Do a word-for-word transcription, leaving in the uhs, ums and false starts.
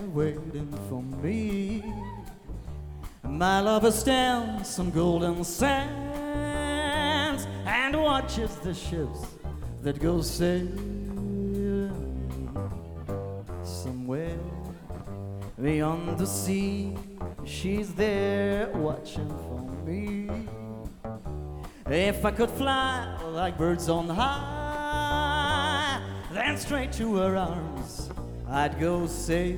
waiting for me. My lover stands on golden sands and watches the ships that go sailing somewhere beyond the sea. She's there watching for me. If I could fly like birds on high, then straight to her arms I'd go sailing.